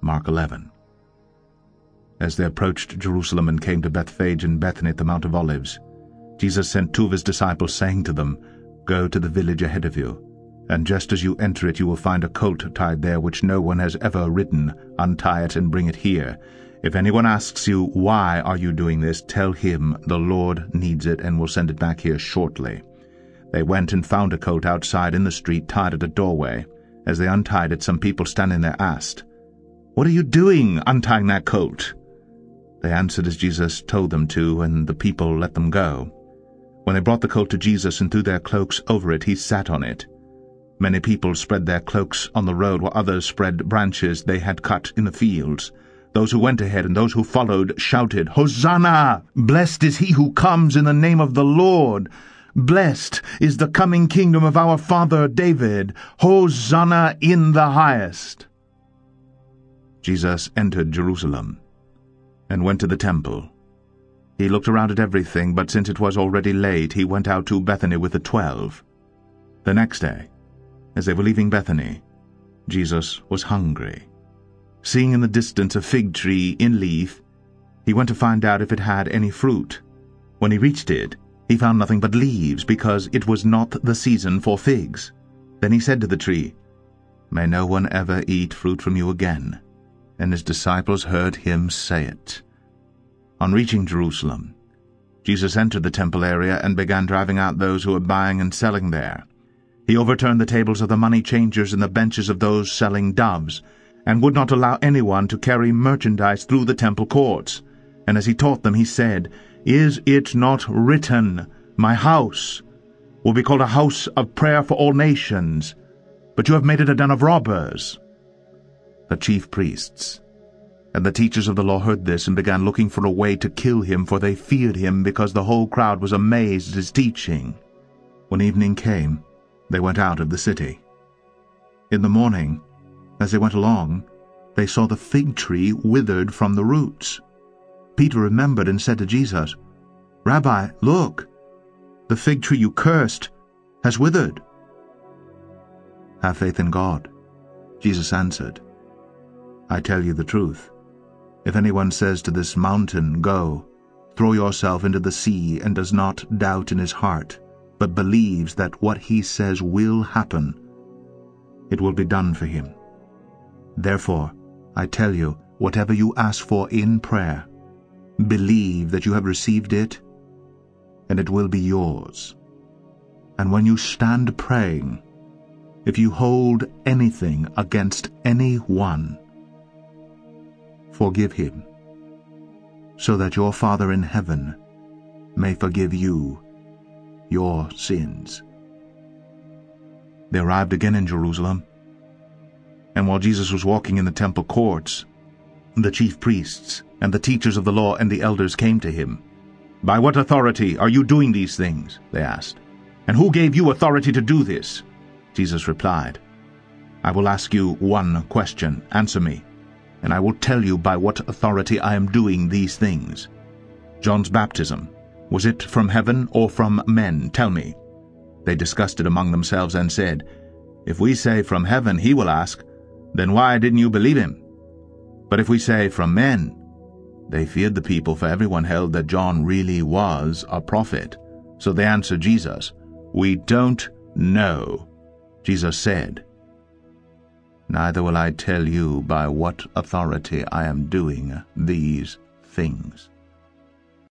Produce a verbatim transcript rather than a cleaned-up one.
Mark eleven. As they approached Jerusalem and came to Bethphage and Bethany at the Mount of Olives, Jesus sent two of his disciples, saying to them, "Go to the village ahead of you, and just as you enter it you will find a colt tied there which no one has ever ridden. Untie it and bring it here. If anyone asks you, 'Why are you doing this?' tell him, 'The Lord needs it and will send it back here shortly.'" They went and found a colt outside in the street, tied at a doorway. As they untied it, some people standing there asked, "What are you doing, untying that colt?" They answered as Jesus told them to, and the people let them go. When they brought the colt to Jesus and threw their cloaks over it, he sat on it. Many people spread their cloaks on the road, while others spread branches they had cut in the fields. Those who went ahead and those who followed shouted, "Hosanna! Blessed is he who comes in the name of the Lord! Blessed is the coming kingdom of our father David! Hosanna in the highest!" Jesus entered Jerusalem and went to the temple. He looked around at everything, but since it was already late, he went out to Bethany with the twelve. The next day, as they were leaving Bethany, Jesus was hungry. Seeing in the distance a fig tree in leaf, he went to find out if it had any fruit. When he reached it, he found nothing but leaves, because it was not the season for figs. Then he said to the tree, "May no one ever eat fruit from you again." And his disciples heard him say it. On reaching Jerusalem, Jesus entered the temple area and began driving out those who were buying and selling there. He overturned the tables of the money changers and the benches of those selling doves, and would not allow anyone to carry merchandise through the temple courts. And as he taught them, he said, "Is it not written, 'My house will be called a house of prayer for all nations,' but you have made it a den of robbers?" The chief priests and the teachers of the law heard this and began looking for a way to kill him, for they feared him, because the whole crowd was amazed at his teaching. When evening came, they went out of the city. In the morning, as they went along, they saw the fig tree withered from the roots. Peter remembered and said to Jesus, "Rabbi, look, the fig tree you cursed has withered." "Have faith in God," Jesus answered. "I tell you the truth. If anyone says to this mountain, 'Go, throw yourself into the sea,' and does not doubt in his heart, but believes that what he says will happen, it will be done for him. Therefore, I tell you, whatever you ask for in prayer, believe that you have received it, and it will be yours. And when you stand praying, if you hold anything against anyone, forgive him, so that your Father in heaven may forgive you your sins." They arrived again in Jerusalem, and while Jesus was walking in the temple courts, the chief priests and the teachers of the law and the elders came to him. "By what authority are you doing these things?" they asked. "And who gave you authority to do this?" Jesus replied, "I will ask you one question. Answer me, and I will tell you by what authority I am doing these things. John's baptism, was it from heaven or from men? Tell me." They discussed it among themselves and said, "If we say from heaven," he will ask, "then why didn't you believe him? But if we say from men," they feared the people, for everyone held that John really was a prophet. So they answered Jesus, "We don't know." Jesus said, "Neither will I tell you by what authority I am doing these things."